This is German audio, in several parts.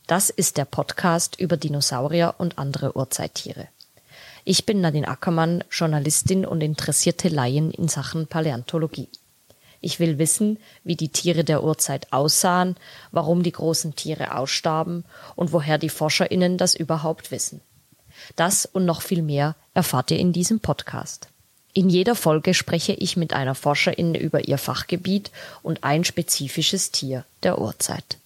Das ist der Podcast über Dinosaurier und andere Urzeittiere. Ich bin Nadine Ackermann, Journalistin und interessierte Laien in Sachen Paläontologie. Ich will wissen, wie die Tiere der Urzeit aussahen, warum die großen Tiere ausstarben und woher die ForscherInnen das überhaupt wissen. Das und noch viel mehr erfahrt ihr in diesem Podcast. In jeder Folge spreche ich mit einer Forscherin über ihr Fachgebiet und ein spezifisches Tier der Urzeit.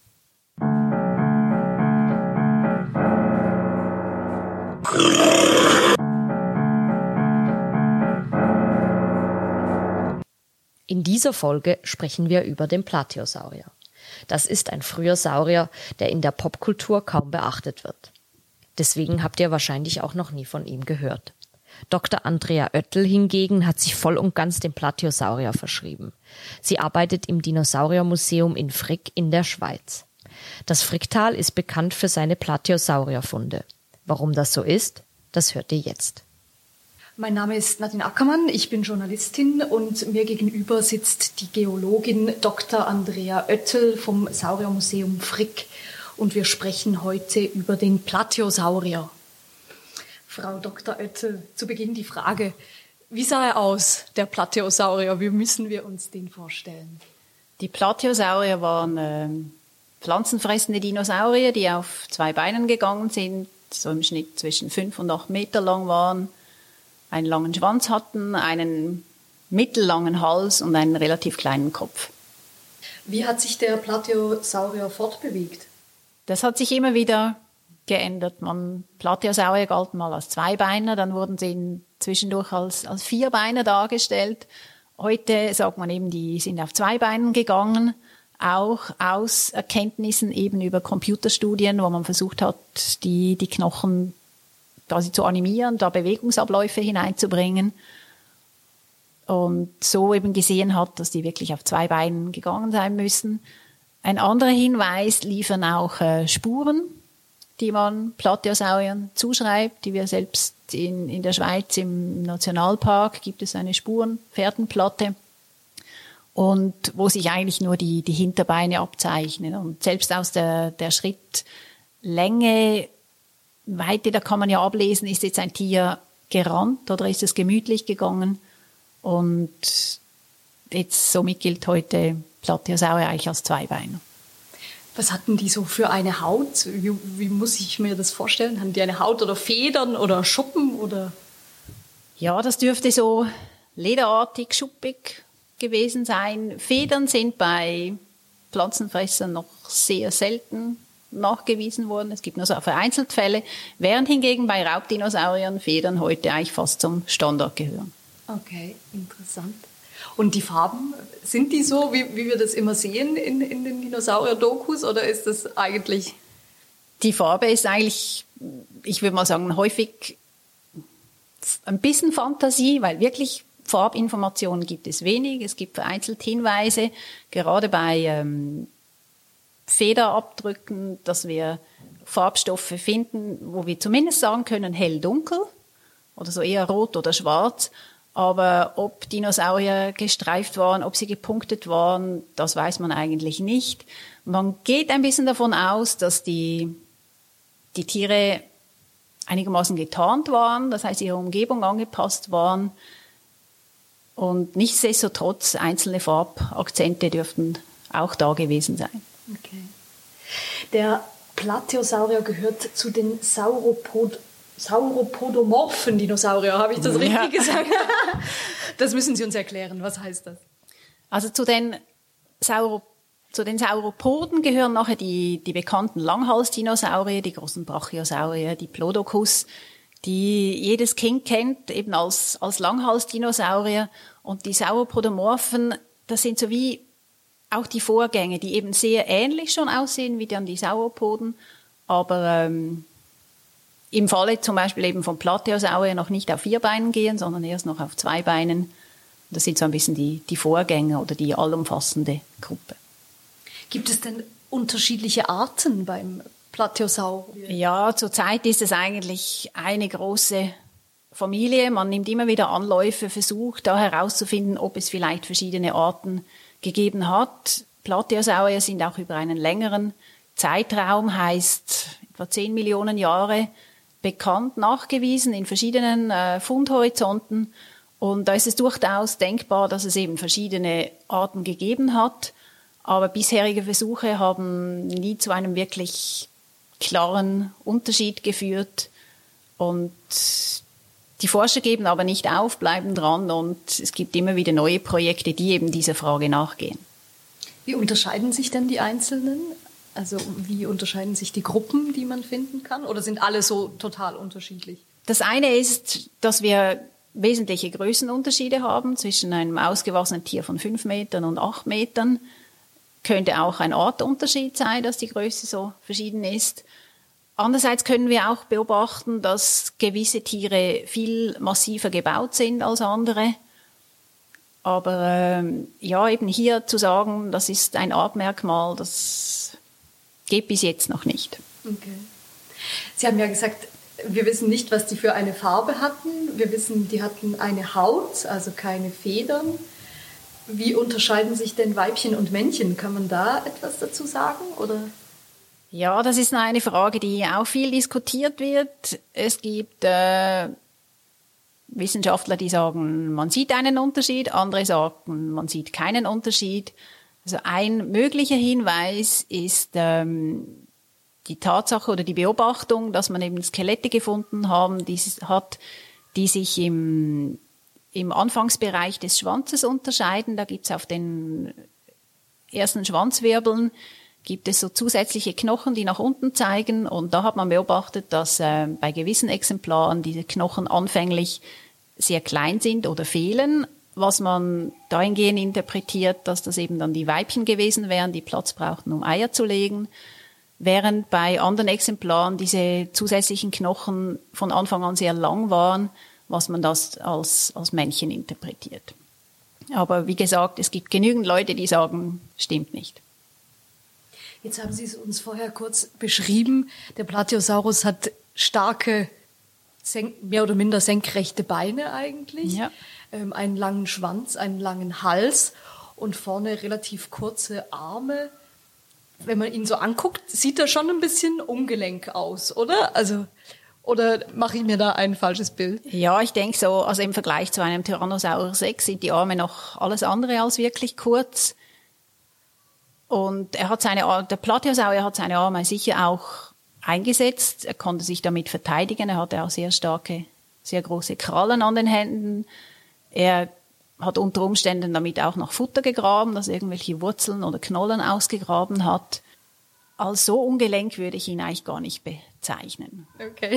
In dieser Folge sprechen wir über den Plateosaurier. Das ist ein früher Saurier, der in der Popkultur kaum beachtet wird. Deswegen habt ihr wahrscheinlich auch noch nie von ihm gehört. Dr. Andrea Oettel hingegen hat sich voll und ganz dem Plateosaurier verschrieben. Sie arbeitet im Dinosauriermuseum in Frick in der Schweiz. Das Fricktal ist bekannt für seine Plateosaurierfunde. Warum das so ist, das hört ihr jetzt. Mein Name ist Nadine Ackermann, ich bin Journalistin und mir gegenüber sitzt die Geologin Dr. Andrea Oettel vom Sauriermuseum Frick und wir sprechen heute über den Plateosaurier. Frau Dr. Oettel, zu Beginn die Frage, wie sah er aus, der Plateosaurier? Wie müssen wir uns den vorstellen? Die Plateosaurier waren pflanzenfressende Dinosaurier, die auf zwei Beinen gegangen sind, so im Schnitt zwischen 5 und 8 Meter lang waren, einen langen Schwanz hatten, einen mittellangen Hals und einen relativ kleinen Kopf. Wie hat sich der Plateosaurier fortbewegt? Das hat sich immer wieder geändert. Plateosaurier galten mal als Zweibeiner, dann wurden sie zwischendurch als Vierbeiner dargestellt. Heute sagt man eben, die sind auf zwei Beinen gegangen, auch aus Erkenntnissen eben über Computerstudien, wo man versucht hat, die Knochen quasi zu animieren, da Bewegungsabläufe hineinzubringen und so eben gesehen hat, dass die wirklich auf zwei Beinen gegangen sein müssen. Ein anderer Hinweis liefern auch Spuren, die man Plateosauriern zuschreibt, die wir selbst in der Schweiz im Nationalpark gibt es eine Spurenpferdenplatte und wo sich eigentlich nur die Hinterbeine abzeichnen und selbst aus der Schrittlänge Weite, da kann man ja ablesen, ist jetzt ein Tier gerannt oder ist es gemütlich gegangen. Und jetzt somit gilt heute Plateosaurier eigentlich als Zweibeiner. Was hatten die so für eine Haut? Wie muss ich mir das vorstellen? Hatten die eine Haut oder Federn oder Schuppen? Oder? Ja, das dürfte so lederartig, schuppig gewesen sein. Federn sind bei Pflanzenfressern noch sehr selten nachgewiesen worden. Es gibt nur so vereinzelt Fälle, während hingegen bei Raubdinosauriern Federn heute eigentlich fast zum Standard gehören. Okay, interessant. Und die Farben, sind die so, wie wir das immer sehen in den Dinosaurier-Dokus, oder ist das eigentlich? Die Farbe ist eigentlich, ich würde mal sagen, häufig ein bisschen Fantasie, weil wirklich Farbinformationen gibt es wenig. Es gibt vereinzelt Hinweise, gerade bei Federabdrücken, dass wir Farbstoffe finden, wo wir zumindest sagen können, hell-dunkel oder so eher rot oder schwarz. Aber ob Dinosaurier gestreift waren, ob sie gepunktet waren, das weiß man eigentlich nicht. Man geht ein bisschen davon aus, dass die Tiere einigermaßen getarnt waren, das heißt ihre Umgebung angepasst waren. Und nichtsdestotrotz einzelne Farbakzente dürften auch da gewesen sein. Okay. Der Plateosaurier gehört zu den sauropodomorphen Dinosaurier. Habe ich das richtig gesagt? Das müssen Sie uns erklären. Was heißt das? Also zu den Sauropoden gehören nachher die bekannten Langhalsdinosaurier, die großen Brachiosaurier, die Plodocus, die jedes Kind kennt, eben als Langhalsdinosaurier. Und die Sauropodomorphen, das sind so wie auch die Vorgänge, die eben sehr ähnlich schon aussehen wie dann die Sauropoden, aber im Falle zum Beispiel eben vom Plateosaurier noch nicht auf 4 Beinen gehen, sondern erst noch auf 2 Beinen. Das sind so ein bisschen die Vorgänger oder die allumfassende Gruppe. Gibt es denn unterschiedliche Arten beim Plateosaurier? Ja, zurzeit ist es eigentlich eine große Familie. Man nimmt immer wieder Anläufe, versucht da herauszufinden, ob es vielleicht verschiedene Arten gegeben hat. Plateosaurier sind auch über einen längeren Zeitraum heißt etwa 10 Millionen Jahre bekannt, nachgewiesen in verschiedenen Fundhorizonten. Und da ist es durchaus denkbar, dass es eben verschiedene Arten gegeben hat. Aber bisherige Versuche haben nie zu einem wirklich klaren Unterschied geführt. Und die Forscher geben aber nicht auf, bleiben dran und es gibt immer wieder neue Projekte, die eben dieser Frage nachgehen. Wie unterscheiden sich denn die Einzelnen? Also wie unterscheiden sich die Gruppen, die man finden kann? Oder sind alle so total unterschiedlich? Das eine ist, dass wir wesentliche Größenunterschiede haben zwischen einem ausgewachsenen Tier von 5 Metern und 8 Metern. Könnte auch ein Artunterschied sein, dass die Größe so verschieden ist. Andererseits können wir auch beobachten, dass gewisse Tiere viel massiver gebaut sind als andere. Aber eben hier zu sagen, das ist ein Artmerkmal, das geht bis jetzt noch nicht. Okay. Sie haben ja gesagt, wir wissen nicht, was die für eine Farbe hatten. Wir wissen, die hatten eine Haut, also keine Federn. Wie unterscheiden sich denn Weibchen und Männchen? Kann man da etwas dazu sagen, oder? Ja, das ist eine Frage, die auch viel diskutiert wird. Es gibt Wissenschaftler, die sagen, man sieht einen Unterschied, andere sagen, man sieht keinen Unterschied. Also ein möglicher Hinweis ist die Tatsache oder die Beobachtung, dass man eben Skelette gefunden hat, die sich im Anfangsbereich des Schwanzes unterscheiden. Da gibt's auf den ersten Schwanzwirbeln gibt es so zusätzliche Knochen, die nach unten zeigen. Und da hat man beobachtet, dass bei gewissen Exemplaren diese Knochen anfänglich sehr klein sind oder fehlen, was man dahingehend interpretiert, dass das eben dann die Weibchen gewesen wären, die Platz brauchten, um Eier zu legen, während bei anderen Exemplaren diese zusätzlichen Knochen von Anfang an sehr lang waren, was man das als Männchen interpretiert. Aber wie gesagt, es gibt genügend Leute, die sagen, stimmt nicht. Jetzt haben Sie es uns vorher kurz beschrieben. Der Plateosaurus hat starke, mehr oder minder senkrechte Beine eigentlich, ja. Einen langen Schwanz, einen langen Hals und vorne relativ kurze Arme. Wenn man ihn so anguckt, sieht er schon ein bisschen ungelenk aus, oder? Also, oder mache ich mir da ein falsches Bild? Ja, ich denke so, also im Vergleich zu einem Tyrannosaurus Rex sind die Arme noch alles andere als wirklich kurz. Und der Plateosaurier hat seine Arme sicher auch eingesetzt. Er konnte sich damit verteidigen. Er hatte auch sehr starke, sehr große Krallen an den Händen. Er hat unter Umständen damit auch noch Futter gegraben, dass er irgendwelche Wurzeln oder Knollen ausgegraben hat. Als so ungelenk würde ich ihn eigentlich gar nicht bezeichnen. Okay.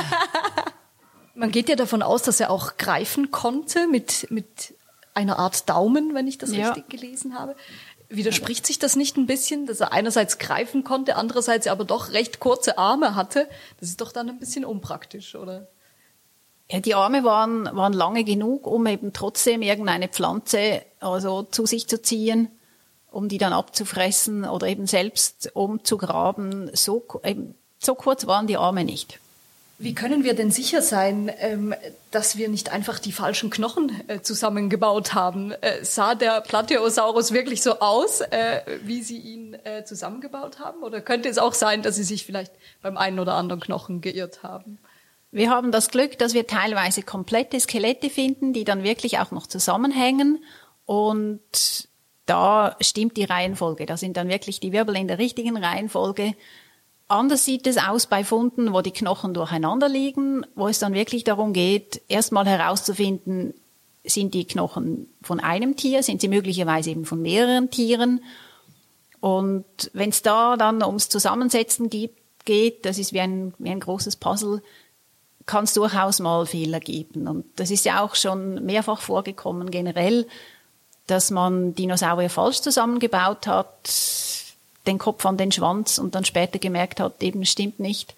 Man geht ja davon aus, dass er auch greifen konnte mit einer Art Daumen, wenn ich das richtig gelesen habe. Widerspricht sich das nicht ein bisschen, dass er einerseits greifen konnte, andererseits aber doch recht kurze Arme hatte? Das ist doch dann ein bisschen unpraktisch, oder? Ja, die Arme waren lange genug, um eben trotzdem irgendeine Pflanze also zu sich zu ziehen, um die dann abzufressen oder eben selbst umzugraben. So kurz waren die Arme nicht. Wie können wir denn sicher sein, dass wir nicht einfach die falschen Knochen zusammengebaut haben? Sah der Plateosaurus wirklich so aus, wie Sie ihn zusammengebaut haben? Oder könnte es auch sein, dass Sie sich vielleicht beim einen oder anderen Knochen geirrt haben? Wir haben das Glück, dass wir teilweise komplette Skelette finden, die dann wirklich auch noch zusammenhängen. Und da stimmt die Reihenfolge. Da sind dann wirklich die Wirbel in der richtigen Reihenfolge. Anders sieht es aus bei Funden, wo die Knochen durcheinander liegen, wo es dann wirklich darum geht, erstmal herauszufinden, sind die Knochen von einem Tier, sind sie möglicherweise eben von mehreren Tieren. Und wenn es da dann ums Zusammensetzen geht, das ist wie ein großes Puzzle, kann es durchaus mal Fehler geben. Und das ist ja auch schon mehrfach vorgekommen generell, dass man Dinosaurier falsch zusammengebaut hat, den Kopf an den Schwanz und dann später gemerkt hat, eben stimmt nicht.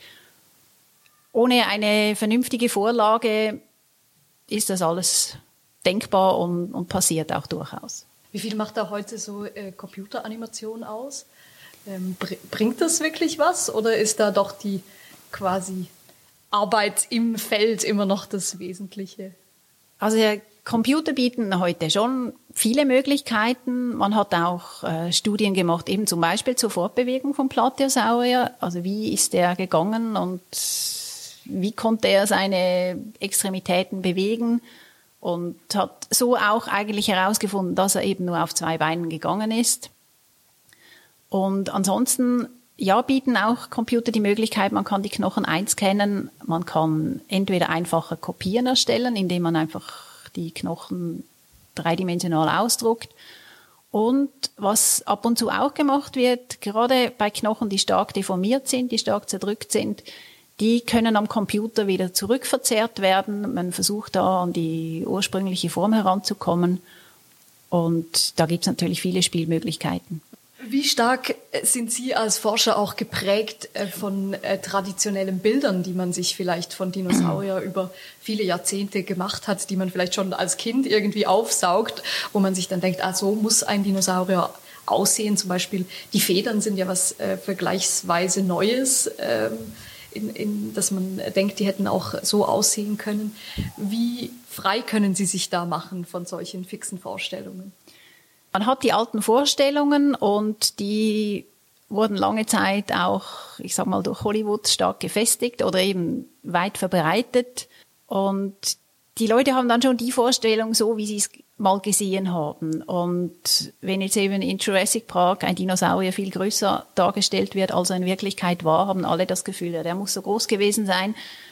Ohne eine vernünftige Vorlage ist das alles denkbar und passiert auch durchaus. Wie viel macht da heute so Computeranimation aus? Bringt das wirklich was oder ist da doch die quasi Arbeit im Feld immer noch das Wesentliche? Also der Computer bieten heute schon viele Möglichkeiten. Man hat auch Studien gemacht, eben zum Beispiel zur Fortbewegung vom Plateosaurier. Also wie ist der gegangen und wie konnte er seine Extremitäten bewegen? Und hat so auch eigentlich herausgefunden, dass er eben nur auf 2 Beinen gegangen ist. Und ansonsten, ja, bieten auch Computer die Möglichkeit, man kann die Knochen einscannen, man kann entweder einfache Kopien erstellen, indem man einfach die Knochen dreidimensional ausdruckt. Und was ab und zu auch gemacht wird, gerade bei Knochen, die stark deformiert sind, die stark zerdrückt sind, die können am Computer wieder zurückverzerrt werden. Man versucht da an die ursprüngliche Form heranzukommen. Und da gibt es natürlich viele Spielmöglichkeiten. Wie stark sind Sie als Forscher auch geprägt von traditionellen Bildern, die man sich vielleicht von Dinosaurier über viele Jahrzehnte gemacht hat, die man vielleicht schon als Kind irgendwie aufsaugt, wo man sich dann denkt, so muss ein Dinosaurier aussehen. Zum Beispiel die Federn sind ja was vergleichsweise Neues, dass man denkt, die hätten auch so aussehen können. Wie frei können Sie sich da machen von solchen fixen Vorstellungen? Man hat die alten Vorstellungen und die wurden lange Zeit auch, ich sag mal, durch Hollywood stark gefestigt oder eben weit verbreitet. Und die Leute haben dann schon die Vorstellung so, wie sie es mal gesehen haben. Und wenn jetzt eben in Jurassic Park ein Dinosaurier viel größer dargestellt wird, als er in Wirklichkeit war, haben alle das Gefühl, ja, der muss so groß gewesen sein.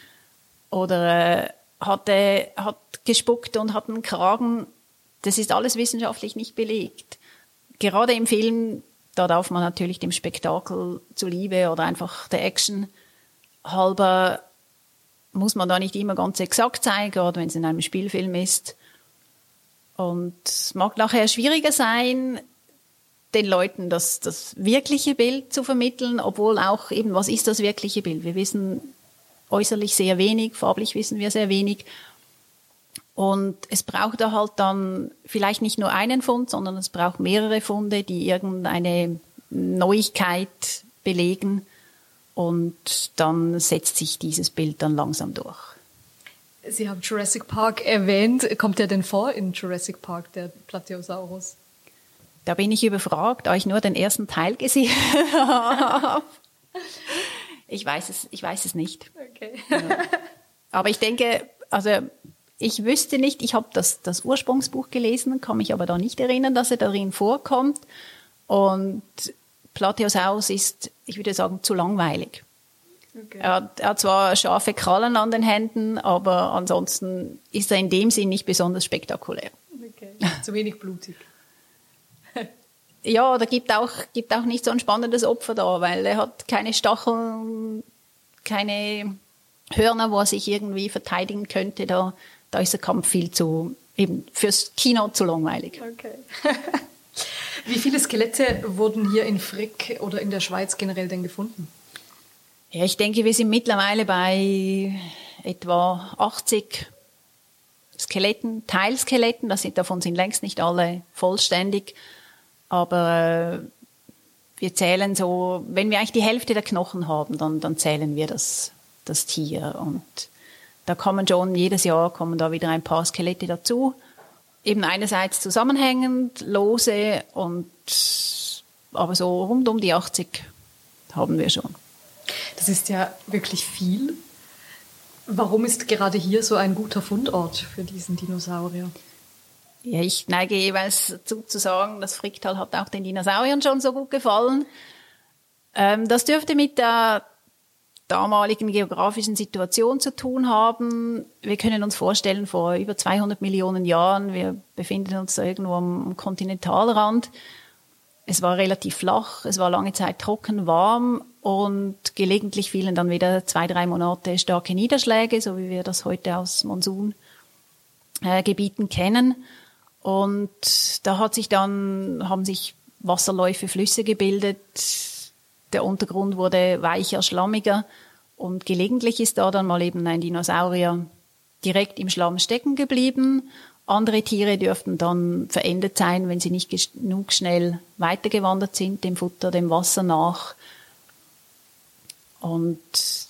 Oder hat gespuckt und hat einen Kragen. Das ist alles wissenschaftlich nicht belegt. Gerade im Film, da darf man natürlich dem Spektakel zuliebe oder einfach der Action halber, muss man da nicht immer ganz exakt sein, gerade wenn es in einem Spielfilm ist. Und es mag nachher schwieriger sein, den Leuten das wirkliche Bild zu vermitteln, obwohl auch eben, was ist das wirkliche Bild? Wir wissen äußerlich sehr wenig, farblich wissen wir sehr wenig. Und es braucht da halt dann vielleicht nicht nur einen Fund, sondern es braucht mehrere Funde, die irgendeine Neuigkeit belegen. Und dann setzt sich dieses Bild dann langsam durch. Sie haben Jurassic Park erwähnt. Kommt der denn vor in Jurassic Park, der Plateosaurus? Da bin ich überfragt, da ich nur den ersten Teil gesehen habe. Ich weiß es nicht. Okay. Ja. Aber ich denke, also ich wüsste nicht, ich habe das Ursprungsbuch gelesen, kann mich aber da nicht erinnern, dass er darin vorkommt. Und Plateosaurus ist, ich würde sagen, zu langweilig. Okay. Er hat zwar scharfe Krallen an den Händen, aber ansonsten ist er in dem Sinn nicht besonders spektakulär. Okay. Zu wenig blutig. Ja, da gibt auch nicht so ein spannendes Opfer da, weil er hat keine Stacheln, keine Hörner, wo er sich irgendwie verteidigen könnte. Da ist der Kampf viel zu, eben fürs Kino zu langweilig. Okay. Wie viele Skelette wurden hier in Frick oder in der Schweiz generell denn gefunden? Ja, ich denke, wir sind mittlerweile bei etwa 80 Skeletten, Teilskeletten. Davon sind längst nicht alle vollständig. Aber wir zählen so, wenn wir eigentlich die Hälfte der Knochen haben, dann zählen wir das Tier. Und da kommen jedes Jahr kommen da wieder ein paar Skelette dazu. Eben einerseits zusammenhängend, lose aber so rund um die 80 haben wir schon. Das ist ja wirklich viel. Warum ist gerade hier so ein guter Fundort für diesen Dinosaurier? Ja, ich neige jeweils dazu zu sagen, das Fricktal hat auch den Dinosauriern schon so gut gefallen. Das dürfte mit der damaligen geografischen Situation zu tun haben. Wir können uns vorstellen, vor über 200 Millionen Jahren, wir befinden uns da irgendwo am Kontinentalrand. Es war relativ flach, es war lange Zeit trocken, warm und gelegentlich fielen dann wieder 2-3 Monate starke Niederschläge, so wie wir das heute aus Monsungebieten kennen. Und da haben sich Wasserläufe, Flüsse gebildet. Der Untergrund wurde weicher, schlammiger und gelegentlich ist da dann mal eben ein Dinosaurier direkt im Schlamm stecken geblieben. Andere Tiere dürften dann verendet sein, wenn sie nicht genug schnell weitergewandert sind, dem Futter, dem Wasser nach. Und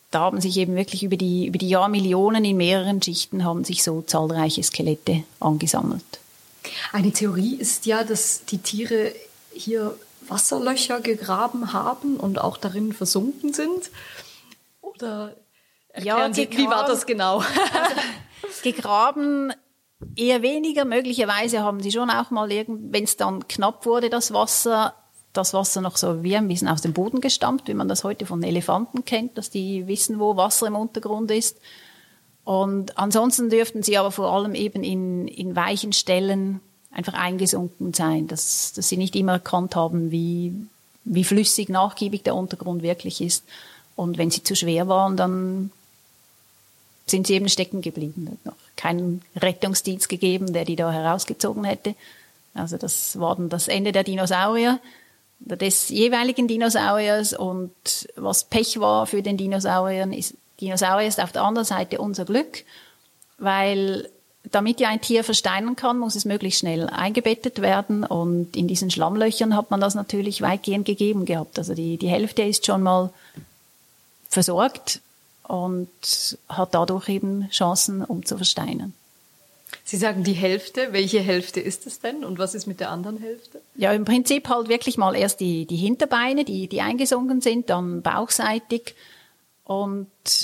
da haben sich eben wirklich über die Jahrmillionen in mehreren Schichten haben sich so zahlreiche Skelette angesammelt. Eine Theorie ist ja, dass die Tiere hier Wasserlöcher gegraben haben und auch darin versunken sind. Oder erklären Sie, wie war das genau? Also, gegraben eher weniger. Möglicherweise haben sie schon auch mal wenn es dann knapp wurde, das Wasser noch so wie ein bisschen aus dem Boden gestampft, wie man das heute von Elefanten kennt, dass die wissen, wo Wasser im Untergrund ist. Und ansonsten dürften sie aber vor allem eben in weichen Stellen einfach eingesunken sein, dass sie nicht immer erkannt haben, wie flüssig, nachgiebig der Untergrund wirklich ist. Und wenn sie zu schwer waren, dann sind sie eben stecken geblieben. Es hat noch keinen Rettungsdienst gegeben, der die da herausgezogen hätte. Also das war dann das Ende der Dinosaurier, des jeweiligen Dinosauriers. Und was Pech war für den Dinosaurier ist auf der anderen Seite unser Glück, weil damit ja ein Tier versteinern kann, muss es möglichst schnell eingebettet werden. Und in diesen Schlammlöchern hat man das natürlich weitgehend gegeben gehabt. Also die Hälfte ist schon mal versorgt und hat dadurch eben Chancen, um zu versteinern. Sie sagen die Hälfte. Welche Hälfte ist es denn und was ist mit der anderen Hälfte? Ja, im Prinzip halt wirklich mal erst die Hinterbeine, die eingesunken sind, dann bauchseitig und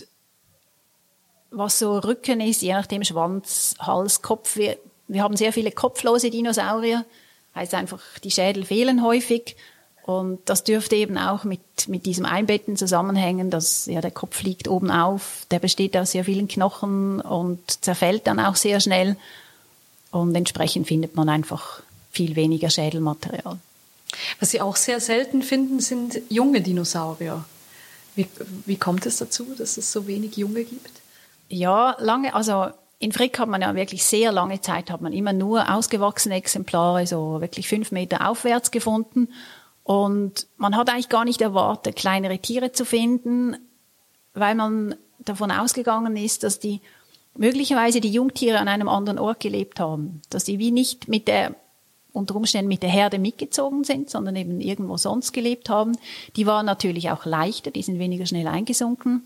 was so Rücken ist, je nachdem Schwanz, Hals, Kopf. Wir haben sehr viele kopflose Dinosaurier, heißt einfach, die Schädel fehlen häufig. Und das dürfte eben auch mit diesem Einbetten zusammenhängen, dass ja der Kopf liegt oben auf, der besteht aus sehr vielen Knochen und zerfällt dann auch sehr schnell. Und entsprechend findet man einfach viel weniger Schädelmaterial. Was Sie auch sehr selten finden, sind junge Dinosaurier. Wie kommt es dazu, dass es so wenig junge gibt? Ja, also in Frick hat man ja wirklich sehr lange Zeit, hat man immer nur ausgewachsene Exemplare, so wirklich 5 Meter aufwärts gefunden. Und man hat eigentlich gar nicht erwartet, kleinere Tiere zu finden, weil man davon ausgegangen ist, dass möglicherweise die Jungtiere an einem anderen Ort gelebt haben, dass die wie nicht unter Umständen mit der Herde mitgezogen sind, sondern eben irgendwo sonst gelebt haben. Die waren natürlich auch leichter, die sind weniger schnell eingesunken.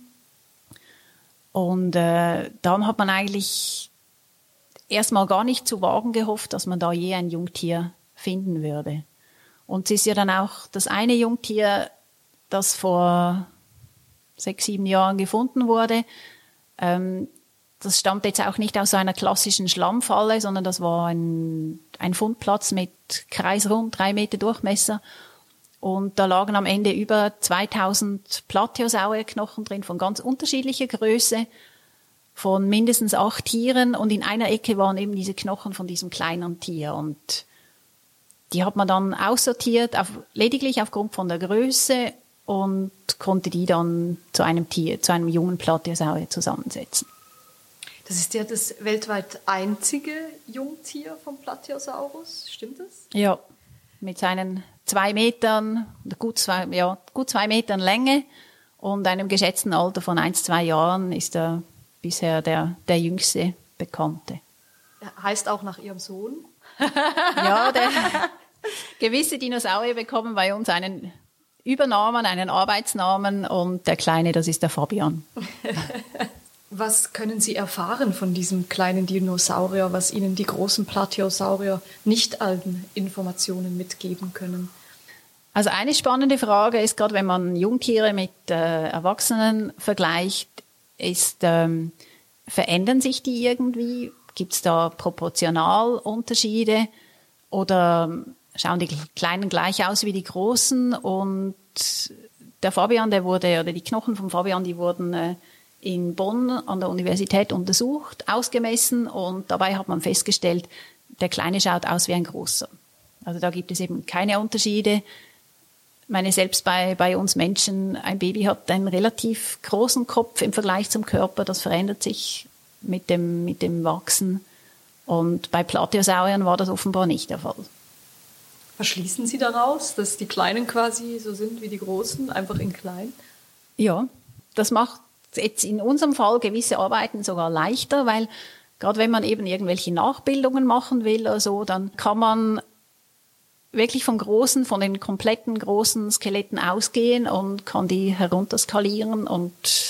Und darum hat man eigentlich erstmal gar nicht zu wagen gehofft, dass man da je ein Jungtier finden würde. Und es ist ja dann auch das eine Jungtier, das vor 6, 7 Jahren gefunden wurde. Das stammt jetzt auch nicht aus einer klassischen Schlammfalle, sondern das war ein Fundplatz mit kreisrund 3 Meter Durchmesser. Und da lagen am Ende über 2000 Plateosaurierknochen drin von ganz unterschiedlicher Größe, von mindestens 8 Tieren. Und in einer Ecke waren eben diese Knochen von diesem kleinen Tier. Und die hat man dann aussortiert, lediglich aufgrund von der Größe und konnte die dann zu einem jungen Plateosaurier zusammensetzen. Das ist ja das weltweit einzige Jungtier vom Plateosaurus, stimmt das? Ja, mit seinen 2 Metern, gut 2 Metern Länge und einem geschätzten Alter von 1-2 Jahren ist er bisher der jüngste Bekannte. Er heißt auch nach Ihrem Sohn? Ja, gewisse Dinosaurier bekommen bei uns einen Übernamen, einen Arbeitsnamen und der Kleine, das ist der Fabian. Was können Sie erfahren von diesem kleinen Dinosaurier, was Ihnen die großen Plateosaurier nicht an Informationen mitgeben können? Also eine spannende Frage ist, gerade wenn man Jungtiere mit Erwachsenen vergleicht, ist, verändern sich die irgendwie? Gibt es da Proportionalunterschiede? Oder schauen die Kleinen gleich aus wie die Großen? Und der Fabian, die Knochen vom Fabian, die wurden in Bonn an der Universität untersucht, ausgemessen und dabei hat man festgestellt, der Kleine schaut aus wie ein Großer. Also da gibt es eben keine Unterschiede. Ich meine, selbst bei uns Menschen, ein Baby hat einen relativ großen Kopf im Vergleich zum Körper, das verändert sich mit dem Wachsen. Und bei Plateosauriern war das offenbar nicht der Fall. Was schließen Sie daraus, dass die Kleinen quasi so sind wie die Großen, einfach in klein? Ja, das macht jetzt in unserem Fall gewisse Arbeiten sogar leichter, weil gerade wenn man eben irgendwelche Nachbildungen machen will oder so, dann kann man wirklich von den kompletten großen Skeletten ausgehen und kann die herunterskalieren und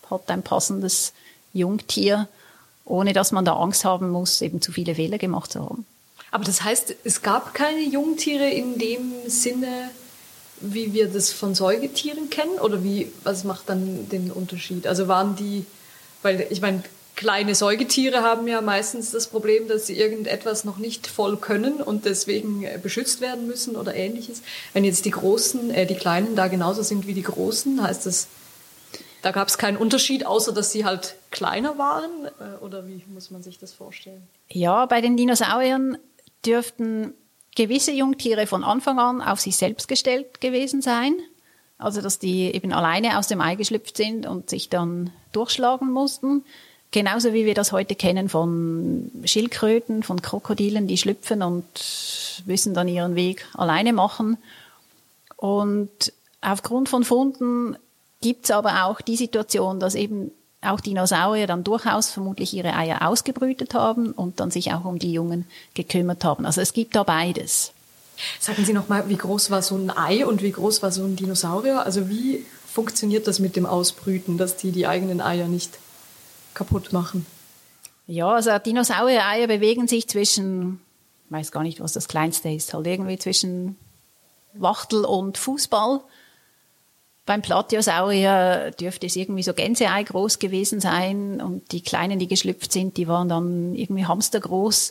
hat ein passendes Jungtier, ohne dass man da Angst haben muss, eben zu viele Fehler gemacht zu haben. Aber das heißt, es gab keine Jungtiere in dem Sinne, wie wir das von Säugetieren kennen? Oder was macht dann den Unterschied? Also waren die, weil ich meine, kleine Säugetiere haben ja meistens das Problem, dass sie irgendetwas noch nicht voll können und deswegen beschützt werden müssen oder Ähnliches. Wenn jetzt die Kleinen da genauso sind wie die Großen, heißt das, da gab es keinen Unterschied, außer dass sie halt kleiner waren? Oder wie muss man sich das vorstellen? Ja, bei den Dinosauriern dürften gewisse Jungtiere von Anfang an auf sich selbst gestellt gewesen sein. Also, dass die eben alleine aus dem Ei geschlüpft sind und sich dann durchschlagen mussten. Genauso wie wir das heute kennen von Schildkröten, von Krokodilen, die schlüpfen und müssen dann ihren Weg alleine machen. Und aufgrund von Funden gibt's aber auch die Situation, dass eben auch Dinosaurier dann durchaus vermutlich ihre Eier ausgebrütet haben und dann sich auch um die Jungen gekümmert haben. Also es gibt da beides. Sagen Sie noch mal, wie groß war so ein Ei und wie groß war so ein Dinosaurier? Also wie funktioniert das mit dem Ausbrüten, dass die eigenen Eier nicht kaputt machen? Ja, also Dinosaurier-Eier bewegen sich zwischen, ich weiß gar nicht, was das kleinste ist, halt irgendwie zwischen Wachtel und Fußball. Beim Platyosaurier dürfte es irgendwie so Gänseei groß gewesen sein und die Kleinen, die geschlüpft sind, die waren dann irgendwie hamstergroß.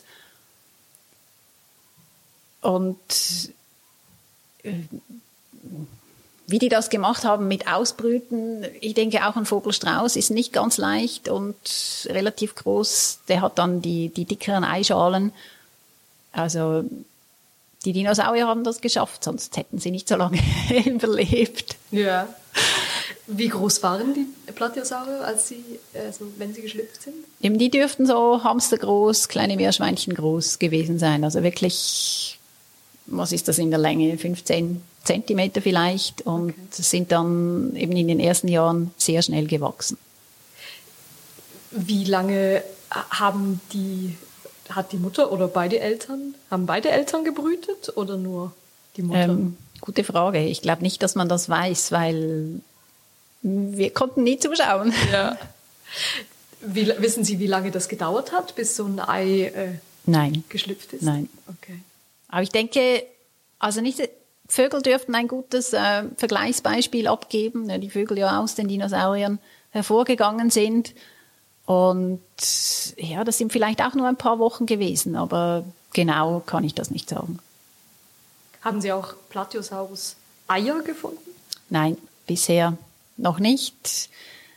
Und wie die das gemacht haben mit Ausbrüten, ich denke auch ein Vogelstrauß ist nicht ganz leicht und relativ groß. Der hat dann die dickeren Eischalen. Also die Dinosaurier haben das geschafft, sonst hätten sie nicht so lange überlebt. Ja. Wie groß waren die Platyosaurier, wenn sie geschlüpft sind? Eben die dürften so hamstergroß, kleine Meerschweinchen groß gewesen sein. Also wirklich, was ist das in der Länge? 15 Zentimeter vielleicht. Und sind dann eben in den ersten Jahren sehr schnell gewachsen. Wie lange hat die Mutter oder haben beide Eltern gebrütet oder nur die Mutter? Gute Frage. Ich glaube nicht, dass man das weiß, weil wir konnten nie zuschauen. Ja. Wissen Sie, wie lange das gedauert hat, bis so ein Ei geschlüpft ist? Nein. Okay. Aber ich denke, also Vögel dürften ein gutes Vergleichsbeispiel abgeben, die Vögel ja aus den Dinosauriern hervorgegangen sind. Und ja, das sind vielleicht auch nur ein paar Wochen gewesen, aber genau kann ich das nicht sagen. Haben Sie auch Platyosaurus Eier gefunden? Nein, bisher noch nicht.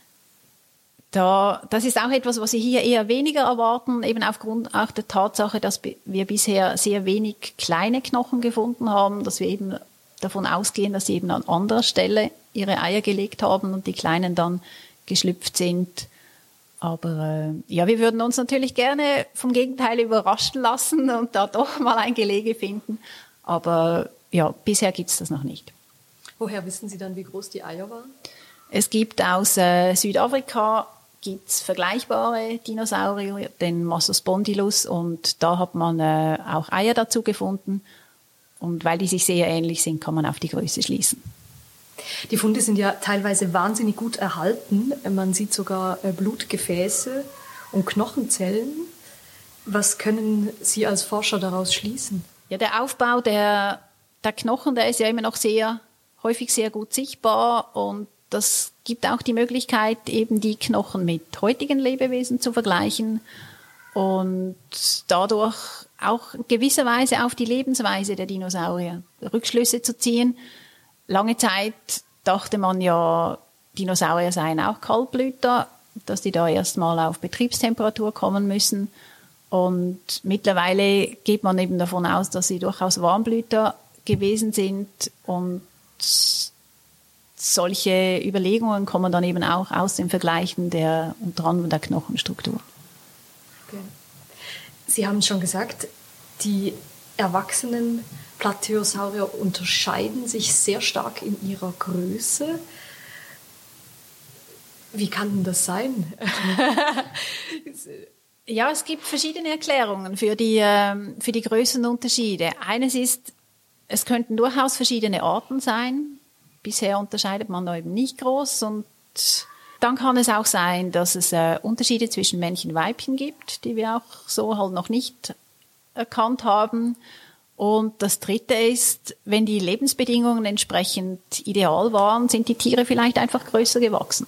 Das ist auch etwas, was Sie hier eher weniger erwarten, eben aufgrund auch der Tatsache, dass wir bisher sehr wenig kleine Knochen gefunden haben, dass wir eben davon ausgehen, dass sie eben an anderer Stelle ihre Eier gelegt haben und die Kleinen dann geschlüpft sind. Aber ja, wir würden uns natürlich gerne vom Gegenteil überraschen lassen und da doch mal ein Gelege finden. Aber ja, bisher gibt's das noch nicht. Woher wissen Sie dann, wie groß die Eier waren? Es gibt aus Südafrika vergleichbare Dinosaurier, den Massospondylus, und da hat man auch Eier dazu gefunden. Und weil die sich sehr ähnlich sind, kann man auf die Größe schließen. Die Funde sind ja teilweise wahnsinnig gut erhalten. Man sieht sogar Blutgefäße und Knochenzellen. Was können Sie als Forscher daraus schließen? Ja, der Aufbau der Knochen, der ist ja immer noch häufig sehr gut sichtbar, und das gibt auch die Möglichkeit, eben die Knochen mit heutigen Lebewesen zu vergleichen und dadurch auch gewisserweise auf die Lebensweise der Dinosaurier Rückschlüsse zu ziehen. Lange Zeit dachte man ja, Dinosaurier seien auch Kaltblüter, dass die da erstmal auf Betriebstemperatur kommen müssen. Und mittlerweile geht man eben davon aus, dass sie durchaus Warmblüter gewesen sind, und solche Überlegungen kommen dann eben auch aus dem Vergleichen unter anderem der Knochenstruktur. Okay. Sie haben schon gesagt, die erwachsenen Platyosaurier unterscheiden sich sehr stark in ihrer Größe. Wie kann denn das sein? Ja, es gibt verschiedene Erklärungen für die Größenunterschiede. Eines ist, es könnten durchaus verschiedene Arten sein. Bisher unterscheidet man da eben nicht groß, und Dann kann es auch sein, dass es Unterschiede zwischen Männchen und Weibchen gibt, die wir auch so halt noch nicht erkannt haben. Und das Dritte ist, wenn die Lebensbedingungen entsprechend ideal waren, sind die Tiere vielleicht einfach größer gewachsen.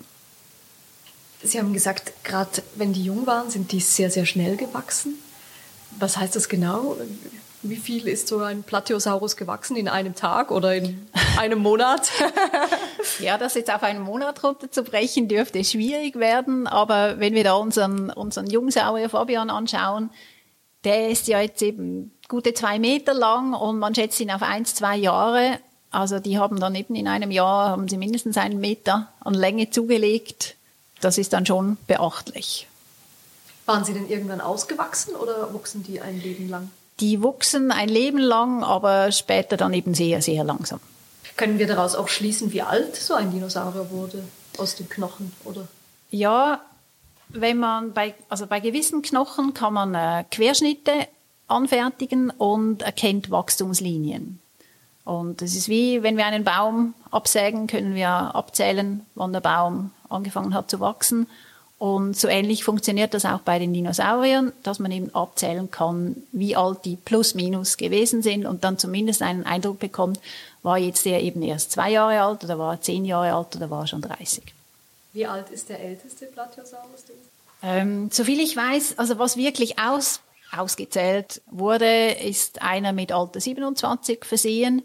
Sie haben gesagt, gerade wenn die jung waren, sind die sehr, sehr schnell gewachsen. Was heißt das genau? Wie viel ist so ein Plateosaurus gewachsen in einem Tag oder in einem Monat? Ja, das jetzt auf einen Monat runterzubrechen, dürfte schwierig werden. Aber wenn wir da unseren Jungsaurier Fabian anschauen, der ist ja jetzt eben gute 2 Meter lang und man schätzt ihn auf 1-2 Jahre. Also die haben dann eben in einem Jahr, haben sie mindestens 1 Meter an Länge zugelegt. Das ist dann schon beachtlich. Waren sie denn irgendwann ausgewachsen oder wuchsen die ein Leben lang? Die wuchsen ein Leben lang, aber später dann eben sehr, sehr langsam. Können wir daraus auch schließen, wie alt so ein Dinosaurier wurde aus den Knochen, oder? Ja, wenn man bei gewissen Knochen kann man Querschnitte anfertigen und erkennt Wachstumslinien. Und es ist wie, wenn wir einen Baum absägen, können wir abzählen, wann der Baum angefangen hat zu wachsen. Und so ähnlich funktioniert das auch bei den Dinosauriern, dass man eben abzählen kann, wie alt die plus minus gewesen sind und dann zumindest einen Eindruck bekommt, war jetzt der eben erst 2 Jahre alt oder war er 10 Jahre alt oder war er schon 30. Wie alt ist der älteste Plateosaurus? Soviel ich weiß, also was wirklich ausgezählt wurde, ist einer mit Alter 27 versehen,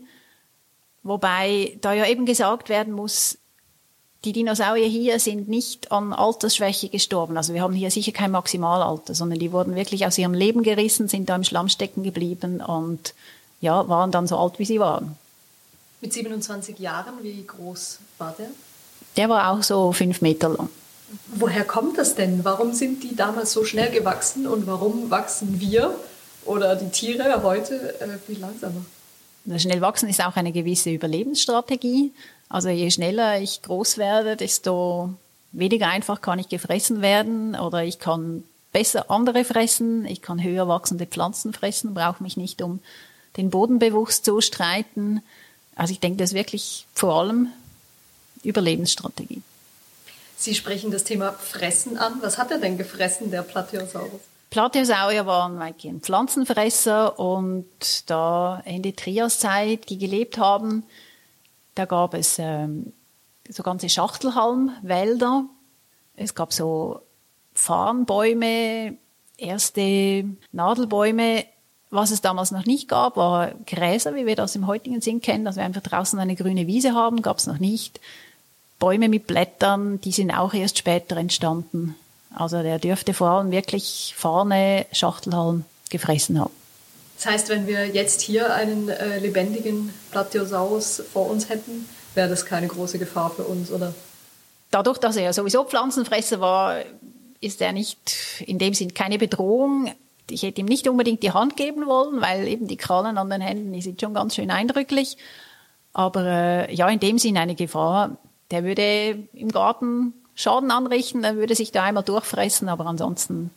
wobei da ja eben gesagt werden muss, die Dinosaurier hier sind nicht an Altersschwäche gestorben. Also wir haben hier sicher kein Maximalalter, sondern die wurden wirklich aus ihrem Leben gerissen, sind da im Schlamm stecken geblieben und ja, waren dann so alt, wie sie waren. Mit 27 Jahren, wie groß war der? Der war auch so 5 Meter lang. Woher kommt das denn? Warum sind die damals so schnell gewachsen und warum wachsen wir oder die Tiere heute viel langsamer? Schnell wachsen ist auch eine gewisse Überlebensstrategie. Also je schneller ich groß werde, desto weniger einfach kann ich gefressen werden oder ich kann besser andere fressen, ich kann höher wachsende Pflanzen fressen, brauche mich nicht um den Bodenbewuchs zu streiten. Also ich denke, das ist wirklich vor allem Überlebensstrategie. Sie sprechen das Thema Fressen an. Was hat er denn gefressen, der Plateosaurus? Plateosaurier waren weitgehend Pflanzenfresser und da Ende Triaszeit, die gelebt haben, da gab es so ganze Schachtelhalmwälder. Es gab so Farnbäume, erste Nadelbäume. Was es damals noch nicht gab, war Gräser, wie wir das im heutigen Sinn kennen, dass wir einfach draußen eine grüne Wiese haben, gab es noch nicht. Bäume mit Blättern, die sind auch erst später entstanden. Also der dürfte vor allem wirklich Farne, Schachtelhalm gefressen haben. Das heißt, wenn wir jetzt hier einen lebendigen Plateosaurus vor uns hätten, wäre das keine große Gefahr für uns, oder? Dadurch, dass er ja sowieso Pflanzenfresser war, ist er nicht in dem Sinn keine Bedrohung. Ich hätte ihm nicht unbedingt die Hand geben wollen, weil eben die Krallen an den Händen, die sind schon ganz schön eindrücklich. Aber ja, in dem Sinn eine Gefahr. Der würde im Garten Schaden anrichten, er würde sich da einmal durchfressen, aber ansonsten...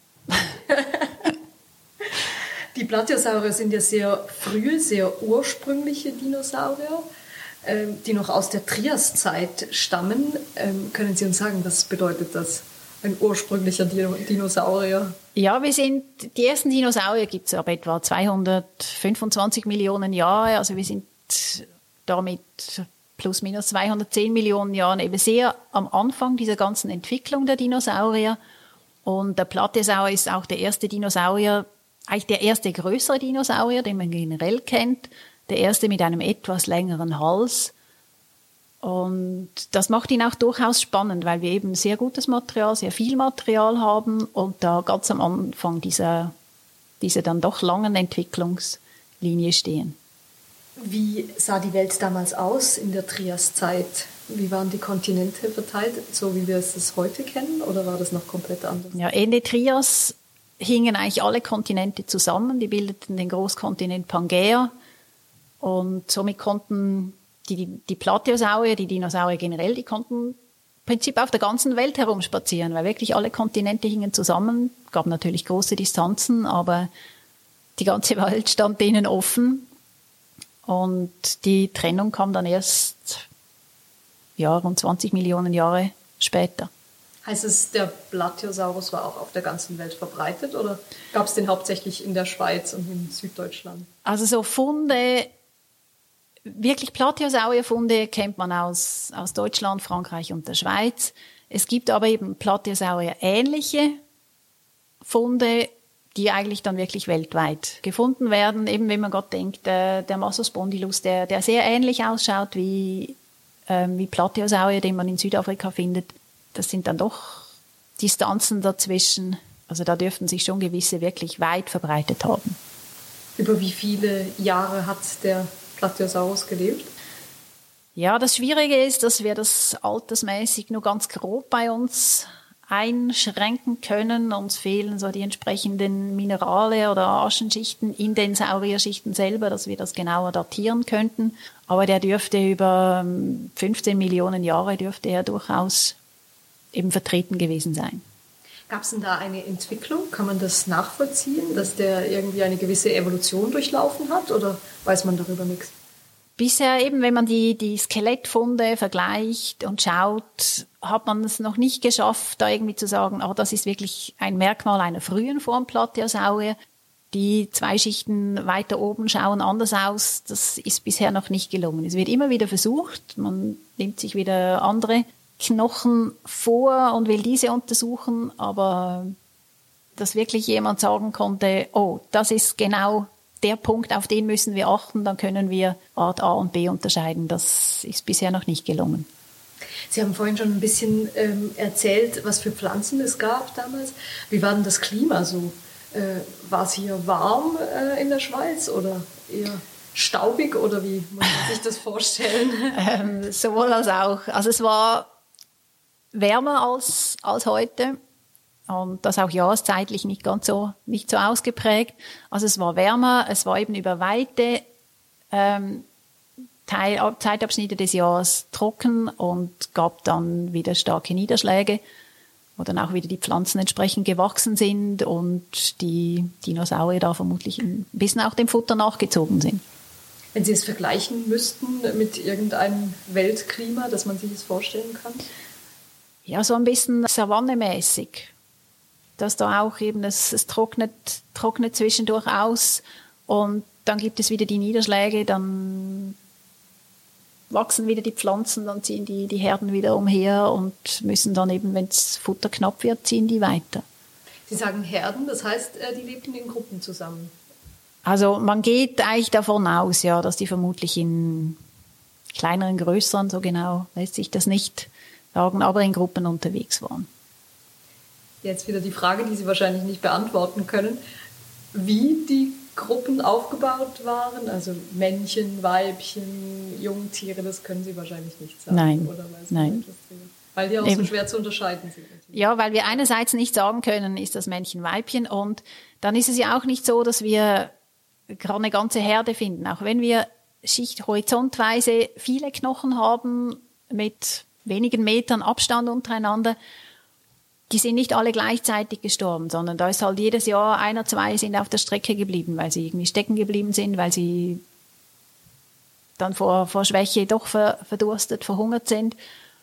Die Plateosaurier sind ja sehr frühe, sehr ursprüngliche Dinosaurier, die noch aus der Triaszeit stammen. Können Sie uns sagen, was bedeutet das, ein ursprünglicher Dinosaurier? Ja, die ersten Dinosaurier gibt es ab etwa 225 Millionen Jahre. Also wir sind damit plus minus 210 Millionen Jahren eben sehr am Anfang dieser ganzen Entwicklung der Dinosaurier. Und der Plateosaurier ist auch der erste Dinosaurier, eigentlich der erste größere Dinosaurier, den man generell kennt. Der erste mit einem etwas längeren Hals. Und das macht ihn auch durchaus spannend, weil wir eben sehr gutes Material, sehr viel Material haben und da ganz am Anfang dieser dann doch langen Entwicklungslinie stehen. Wie sah die Welt damals aus in der Triaszeit? Wie waren die Kontinente verteilt, so wie wir es heute kennen, oder war das noch komplett anders? Ja, Ende Trias hingen eigentlich alle Kontinente zusammen, die bildeten den Großkontinent Pangaea und somit konnten die Plateosaurier, die Dinosaurier generell, die konnten im Prinzip auf der ganzen Welt herumspazieren, weil wirklich alle Kontinente hingen zusammen, gab natürlich große Distanzen, aber die ganze Welt stand denen offen und die Trennung kam dann erst rund 20 Millionen Jahre später. Heißt es, der Plateosaurus war auch auf der ganzen Welt verbreitet oder gab es den hauptsächlich in der Schweiz und in Süddeutschland? Also so Funde, wirklich Plateosaurierfunde kennt man aus Deutschland, Frankreich und der Schweiz. Es gibt aber eben Plateosaurier-ähnliche Funde, die eigentlich dann wirklich weltweit gefunden werden. Eben wenn man gerade denkt, der Massospondylus, der sehr ähnlich ausschaut wie Plateosaurier, den man in Südafrika findet. Das sind dann doch Distanzen dazwischen. Also da dürften sich schon gewisse wirklich weit verbreitet haben. Über wie viele Jahre hat der Plateosaurus gelebt? Ja, das Schwierige ist, dass wir das altersmäßig nur ganz grob bei uns einschränken können. Uns fehlen so die entsprechenden Minerale oder Aschenschichten in den Saurierschichten selber, dass wir das genauer datieren könnten. Aber der dürfte über 15 Millionen Jahre dürfte er durchaus eben vertreten gewesen sein. Gab es denn da eine Entwicklung? Kann man das nachvollziehen, dass der irgendwie eine gewisse Evolution durchlaufen hat oder weiß man darüber nichts? Bisher eben, wenn man die Skelettfunde vergleicht und schaut, hat man es noch nicht geschafft, da irgendwie zu sagen, das ist wirklich ein Merkmal einer frühen Form Plateosaurier. Die 2 Schichten weiter oben schauen anders aus. Das ist bisher noch nicht gelungen. Es wird immer wieder versucht. Man nimmt sich wieder andere Knochen vor und will diese untersuchen, aber dass wirklich jemand sagen konnte, das ist genau der Punkt, auf den müssen wir achten, dann können wir Art A und B unterscheiden. Das ist bisher noch nicht gelungen. Sie haben vorhin schon ein bisschen erzählt, was für Pflanzen es gab damals. Wie war denn das Klima so? War es hier warm in der Schweiz oder eher staubig oder wie muss man sich das vorstellen? Sowohl als auch. Also es war wärmer als heute. Und das auch jahreszeitlich nicht so ausgeprägt. Also es war wärmer, es war eben über weite Zeitabschnitte des Jahres trocken und gab dann wieder starke Niederschläge, wo dann auch wieder die Pflanzen entsprechend gewachsen sind und die Dinosaurier da vermutlich ein bisschen auch dem Futter nachgezogen sind. Wenn Sie es vergleichen müssten mit irgendeinem Weltklima, dass man sich das vorstellen kann? Ja, so ein bisschen savannemäßig. Dass da auch eben es trocknet zwischendurch aus und dann gibt es wieder die Niederschläge, dann wachsen wieder die Pflanzen, dann ziehen die Herden wieder umher und müssen dann eben, wenn das Futter knapp wird, ziehen die weiter. Sie sagen Herden, das heißt, die lebten in Gruppen zusammen? Also man geht eigentlich davon aus, ja, dass die vermutlich in kleineren, größeren, so genau lässt sich das nicht sagen, aber in Gruppen unterwegs waren. Jetzt wieder die Frage, die Sie wahrscheinlich nicht beantworten können, wie die Gruppen aufgebaut waren, also Männchen, Weibchen, Jungtiere, das können Sie wahrscheinlich nicht sagen. Nein, oder nein. Weil die auch so schwer zu unterscheiden sind. Ja, weil wir einerseits nicht sagen können, ist das Männchen, Weibchen und dann ist es ja auch nicht so, dass wir gerade eine ganze Herde finden. Auch wenn wir horizontweise viele Knochen haben mit wenigen Metern Abstand untereinander, die sind nicht alle gleichzeitig gestorben, sondern da ist halt jedes Jahr 1, 2 sind auf der Strecke geblieben, weil sie irgendwie stecken geblieben sind, weil sie dann vor Schwäche doch verdurstet, verhungert sind.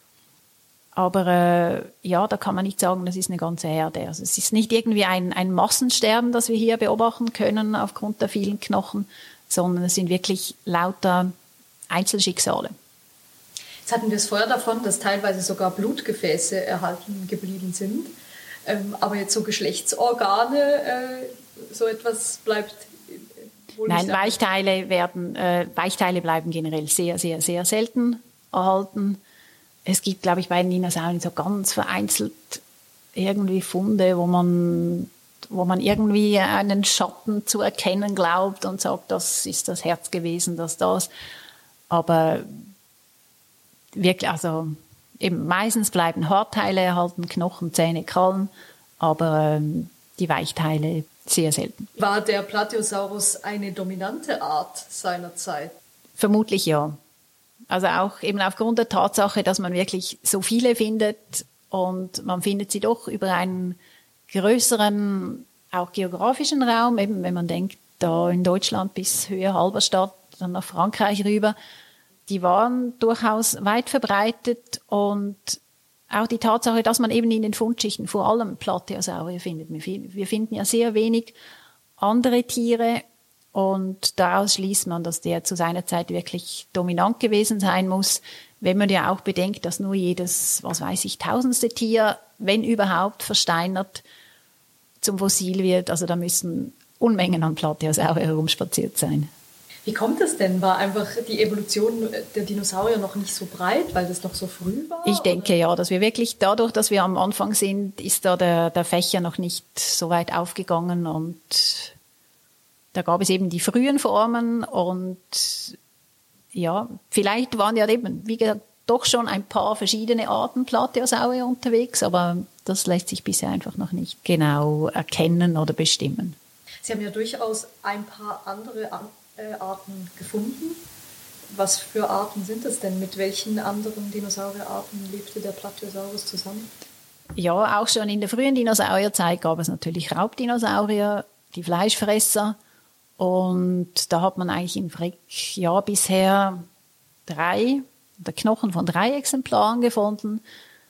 Aber ja, da kann man nicht sagen, das ist eine ganze Herde. Also es ist nicht irgendwie ein Massensterben, das wir hier beobachten können aufgrund der vielen Knochen, sondern es sind wirklich lauter Einzelschicksale. Jetzt hatten wir es vorher davon, dass teilweise sogar Blutgefäße erhalten geblieben sind. Aber jetzt so Geschlechtsorgane, so etwas bleibt wohl nicht. Nein, Weichteile bleiben generell sehr, sehr, sehr selten erhalten. Es gibt, glaube ich, bei den Dinosauriern so ganz vereinzelt irgendwie Funde, wo man irgendwie einen Schatten zu erkennen glaubt und sagt, das ist das Herz gewesen, das. Aber wirklich, also eben meistens bleiben Haarteile erhalten, Knochen, Zähne, Krallen, aber die Weichteile sehr selten. War der Plateosaurus eine dominante Art seiner Zeit? Vermutlich ja. Also auch eben aufgrund der Tatsache, dass man wirklich so viele findet und man findet sie doch über einen größeren, auch geografischen Raum, eben wenn man denkt, da in Deutschland bis Höhe Halberstadt, dann nach Frankreich rüber, die waren durchaus weit verbreitet und auch die Tatsache, dass man eben in den Fundschichten vor allem Plateosaurier findet. Wir finden ja sehr wenig andere Tiere und daraus schließt man, dass der zu seiner Zeit wirklich dominant gewesen sein muss. Wenn man ja auch bedenkt, dass nur jedes, tausendste Tier, wenn überhaupt, versteinert zum Fossil wird. Also da müssen Unmengen an Plateosaurier herumspaziert sein. Wie kommt es denn? War einfach die Evolution der Dinosaurier noch nicht so breit, weil das noch so früh war? Ich denke ja, dass wir wirklich dadurch, dass wir am Anfang sind, ist da der Fächer noch nicht so weit aufgegangen und da gab es eben die frühen Formen und ja, vielleicht waren ja eben, wie gesagt, doch schon ein paar verschiedene Arten Plateosaurier unterwegs, aber das lässt sich bisher einfach noch nicht genau erkennen oder bestimmen. Sie haben ja durchaus ein paar andere Arten gefunden. Was für Arten sind das denn? Mit welchen anderen Dinosaurierarten lebte der Plateosaurus zusammen? Ja, auch schon in der frühen Dinosaurierzeit gab es natürlich Raubdinosaurier, die Fleischfresser. Und da hat man eigentlich im Frick ja bisher Knochen von 3 Exemplaren gefunden.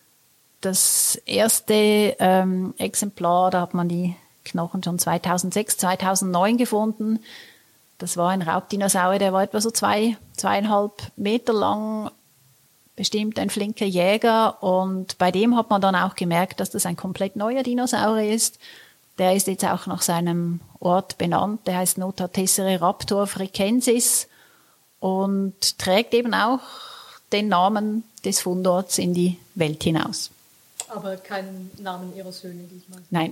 Das erste Exemplar, da hat man die Knochen schon 2006, 2009 gefunden. Das war ein Raubdinosaurier, der war etwa so 2,5 Meter lang, bestimmt ein flinker Jäger. Und bei dem hat man dann auch gemerkt, dass das ein komplett neuer Dinosaurier ist. Der ist jetzt auch nach seinem Ort benannt. Der heißt Notatesseraptor fricensis und trägt eben auch den Namen des Fundorts in die Welt hinaus. Aber keinen Namen Ihrer Söhne, die ich meine. Nein.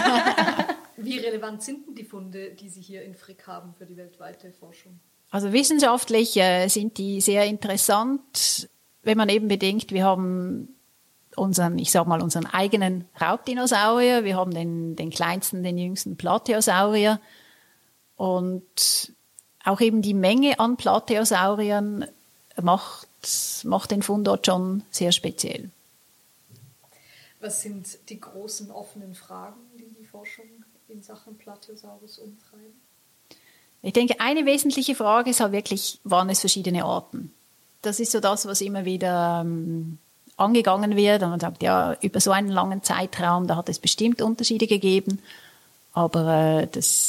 Wie relevant sind denn die Funde, die Sie hier in Frick haben für die weltweite Forschung? Also wissenschaftlich sind die sehr interessant, wenn man eben bedenkt, wir haben unseren eigenen Raubdinosaurier, wir haben den kleinsten, den jüngsten Plateosaurier und auch eben die Menge an Plateosauriern macht den Fundort schon sehr speziell. Was sind die großen offenen Fragen, die die Forschung in Sachen Plateosaurus umtreiben? Ich denke, eine wesentliche Frage ist halt wirklich, waren es verschiedene Arten? Das ist so das, was immer wieder angegangen wird. Und man sagt, ja, über so einen langen Zeitraum, da hat es bestimmt Unterschiede gegeben. Aber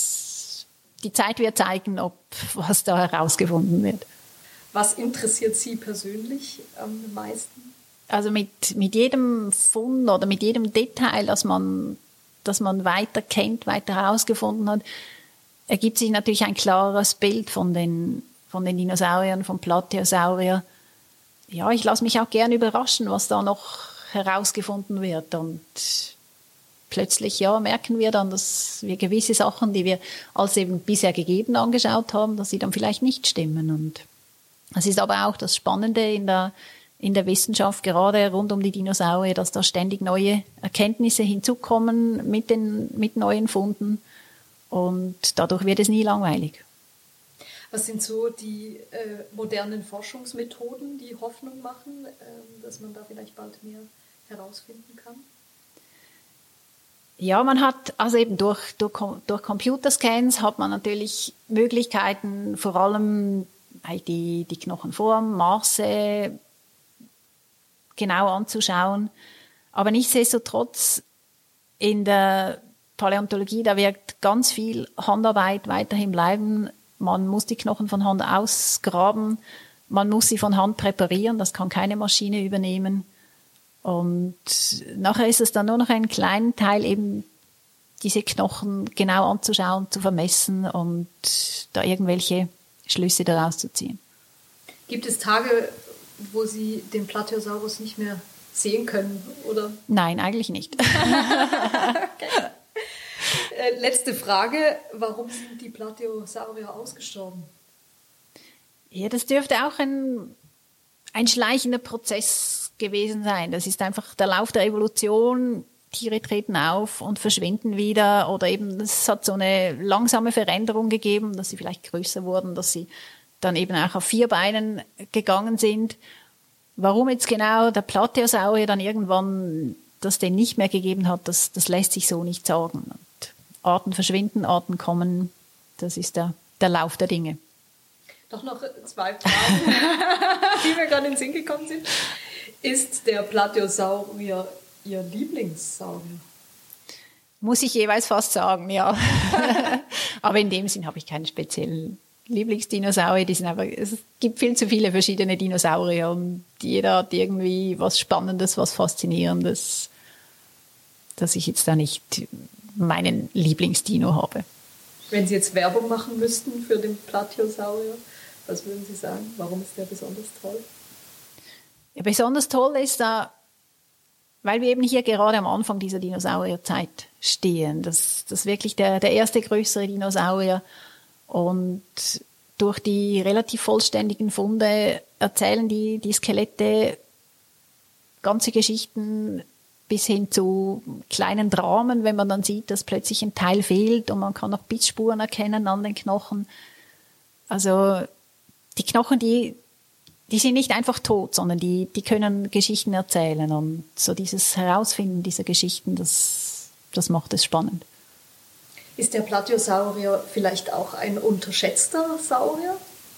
die Zeit wird zeigen, was da herausgefunden wird. Was interessiert Sie persönlich am meisten? Also mit jedem Fund oder mit jedem Detail, das man weiter kennt, weiter herausgefunden hat, ergibt sich natürlich ein klares Bild von den Dinosauriern, vom Plateosaurier. Ja, ich lasse mich auch gerne überraschen, was da noch herausgefunden wird. Und plötzlich, ja, merken wir dann, dass wir gewisse Sachen, die wir als eben bisher gegeben angeschaut haben, dass sie dann vielleicht nicht stimmen. Und das ist aber auch das Spannende in der Wissenschaft, gerade rund um die Dinosaurier, dass da ständig neue Erkenntnisse hinzukommen mit neuen Funden. Und dadurch wird es nie langweilig. Was sind so die modernen Forschungsmethoden, die Hoffnung machen, dass man da vielleicht bald mehr herausfinden kann? Ja, man hat, also eben durch Computerscans hat man natürlich Möglichkeiten, vor allem die Knochenform, Maße genau anzuschauen. Aber nichtsdestotrotz in der Paläontologie, da wird ganz viel Handarbeit weiterhin bleiben. Man muss die Knochen von Hand ausgraben, man muss sie von Hand präparieren, das kann keine Maschine übernehmen. Und nachher ist es dann nur noch ein kleiner Teil, eben diese Knochen genau anzuschauen, zu vermessen und da irgendwelche Schlüsse daraus zu ziehen. Gibt es Tage, wo Sie den Plateosaurus nicht mehr sehen können, oder? Nein, eigentlich nicht. Okay. Letzte Frage, warum sind die Plateosaurier ausgestorben? Ja, das dürfte auch ein schleichender Prozess gewesen sein. Das ist einfach der Lauf der Evolution. Tiere treten auf und verschwinden wieder oder eben es hat so eine langsame Veränderung gegeben, dass sie vielleicht größer wurden, dass sie dann eben auch auf 4 Beinen gegangen sind. Warum jetzt genau der Plateosaurier dann irgendwann das den nicht mehr gegeben hat, das lässt sich so nicht sagen. Und Arten verschwinden, Arten kommen, das ist der Lauf der Dinge. Doch noch 2 Fragen, die mir gerade in den Sinn gekommen sind. Ist der Plateosaurier Ihr Lieblingssaurier? Muss ich jeweils fast sagen, ja. Aber in dem Sinn habe ich keinen speziellen Lieblingsdinosaurier. Es gibt viel zu viele verschiedene Dinosaurier und jeder hat irgendwie was Spannendes, was Faszinierendes, dass ich jetzt da nicht meinen Lieblingsdino habe. Wenn Sie jetzt Werbung machen müssten für den Plateosaurier, was würden Sie sagen? Warum ist der besonders toll? Ja, besonders toll ist da, weil wir eben hier gerade am Anfang dieser Dinosaurierzeit stehen. Das ist wirklich der erste größere Dinosaurier. Und durch die relativ vollständigen Funde erzählen die Skelette ganze Geschichten bis hin zu kleinen Dramen, wenn man dann sieht, dass plötzlich ein Teil fehlt und man kann noch Bissspuren erkennen an den Knochen. Also die Knochen, die sind nicht einfach tot, sondern die können Geschichten erzählen. Und so dieses Herausfinden dieser Geschichten, das macht es spannend. Ist der Plateosaurier vielleicht auch ein unterschätzter Saurier?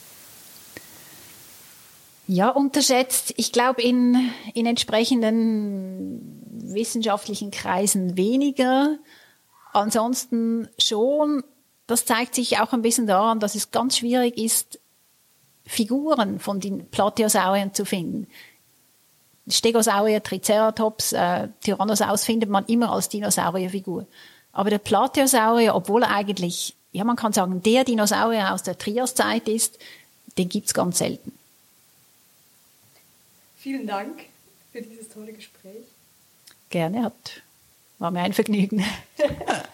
Ja, unterschätzt. Ich glaube, in entsprechenden wissenschaftlichen Kreisen weniger. Ansonsten schon. Das zeigt sich auch ein bisschen daran, dass es ganz schwierig ist, Figuren von den Plateosauriern zu finden. Stegosaurier, Triceratops, Tyrannosaurus findet man immer als Dinosaurierfigur. Aber der Plateosaurier, obwohl er eigentlich, ja, man kann sagen, der Dinosaurier aus der Triaszeit ist, den gibt's ganz selten. Vielen Dank für dieses tolle Gespräch. Gerne, war mir ein Vergnügen.